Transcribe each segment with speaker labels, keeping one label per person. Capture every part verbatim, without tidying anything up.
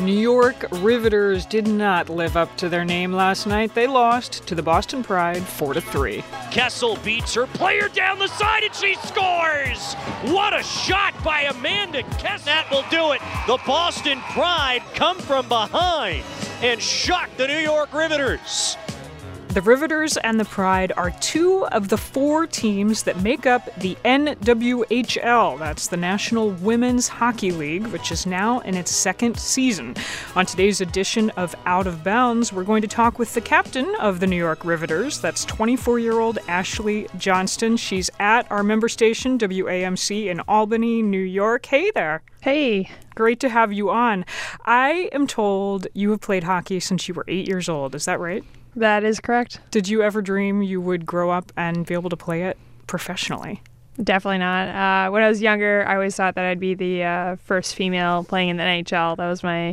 Speaker 1: New York Riveters did not live up to their name last night. They lost to the Boston Pride four to three.
Speaker 2: Kessel beats her player down the side and she scores! What a shot by Amanda Kessel! That will do it. The Boston Pride come from behind and shock the New York Riveters.
Speaker 1: The Riveters and the Pride are two of the four teams that make up the N W H L. That's the National Women's Hockey League, which is now in its second season. On today's edition of Out of Bounds, we're going to talk with the captain of the New York Riveters. That's twenty-four-year-old Ashley Johnston. She's at our member station, W A M C, in Albany, New York. Hey there.
Speaker 3: Hey.
Speaker 1: Great to have you on. I am told you have played hockey since you were eight years old. Is that right?
Speaker 3: That is correct.
Speaker 1: Did you ever dream you would grow up and be able to play it professionally?
Speaker 3: Definitely not. Uh, when I was younger, I always thought that I'd be the uh, first female playing in the N H L. That was my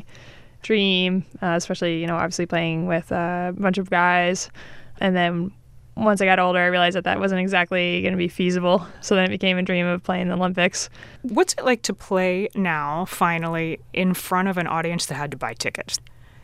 Speaker 3: dream, uh, especially, you know, obviously playing with uh, a bunch of guys. And then once I got older, I realized that that wasn't exactly going to be feasible. So then it became a dream of playing the Olympics.
Speaker 1: What's it like to play now, finally, in front of an audience that had to buy tickets?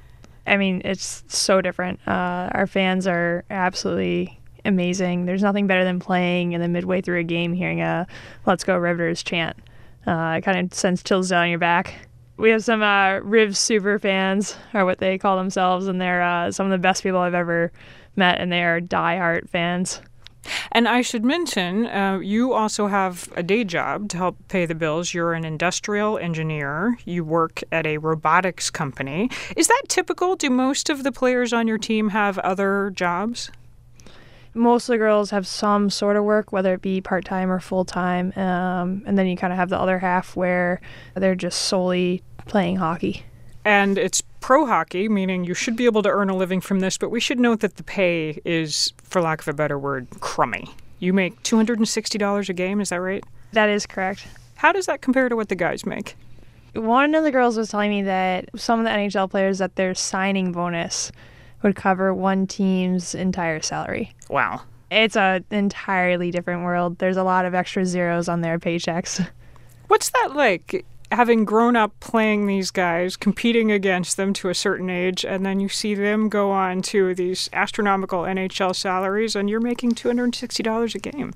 Speaker 3: I mean, it's so different. Uh, our fans are absolutely amazing. There's nothing better than playing and then midway through a game hearing a "Let's Go Riveters" chant. Uh, it kind of sends chills down your back. We have some uh, Riv super fans, or what they call themselves, and they're uh, some of the best people I've ever met, and they are diehard fans.
Speaker 1: And I should mention, uh, you also have a day job to help pay the bills. You're an industrial engineer. You work at a robotics company. Is that typical? Do most of the players on your team have other jobs?
Speaker 3: Most of the girls have some sort of work, whether it be part-time or full-time. Um, and then you kind of have the other half where they're just solely playing hockey.
Speaker 1: And it's pro hockey, meaning you should be able to earn a living from this, but we should note that the pay is, for lack of a better word, crummy. You make two hundred sixty dollars a game, is that right?
Speaker 3: That is correct.
Speaker 1: How does that compare to what the guys make?
Speaker 3: One of the girls was telling me that some of the N H L players, that their signing bonus would cover one team's entire salary.
Speaker 1: Wow.
Speaker 3: It's an entirely different world. There's a lot of extra zeros on their paychecks.
Speaker 1: What's that like? Having grown up playing these guys, competing against them to a certain age, and then you see them go on to these astronomical N H L salaries, and you're making two hundred sixty dollars a game.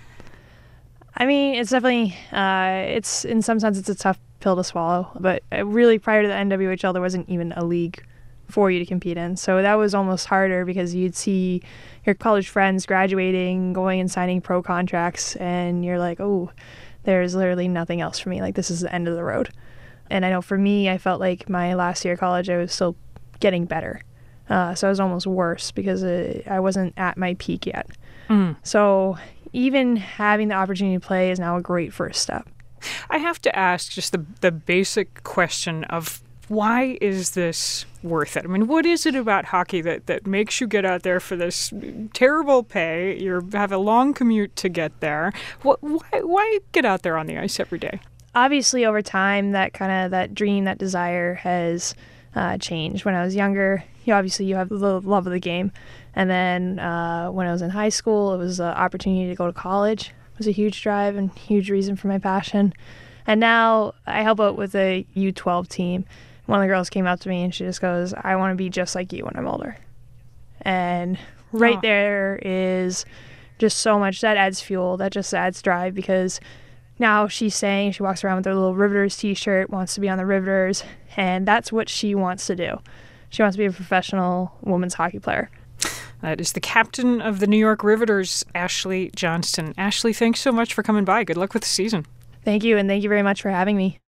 Speaker 3: I mean, it's definitely, uh, it's in some sense, it's a tough pill to swallow. But really, prior to the N W H L, there wasn't even a league for you to compete in. So that was almost harder because you'd see your college friends graduating, going and signing pro contracts, and you're like, oh, there's literally nothing else for me. Like, this is the end of the road. And I know for me, I felt like my last year of college, I was still getting better. Uh, so it was almost worse because uh, I wasn't at my peak yet. Mm. So even having the opportunity to play is now a great first step.
Speaker 1: I have to ask just the, the basic question of why is this worth it? I mean, what is it about hockey that, that makes you get out there for this terrible pay? You have a long commute to get there. What, why, why get out there on the ice every day?
Speaker 3: Obviously, over time, that kind of that dream, that desire has uh, changed. When I was younger, you obviously you have the love of the game, and then uh, when I was in high school, it was an opportunity to go to college. It was a huge drive and huge reason for my passion. And now I help out with a U twelve team. One of the girls came up to me and she just goes, I want to be just like you when I'm older. And right oh. there is just so much. That adds fuel. That just adds drive because now she's saying she walks around with her little Riveters t-shirt, wants to be on the Riveters, and that's what she wants to do. She wants to be a professional women's hockey player.
Speaker 1: That is the captain of the New York Riveters, Ashley Johnston. Ashley, thanks so much for coming by. Good luck with the season.
Speaker 3: Thank you, and thank you very much for having me.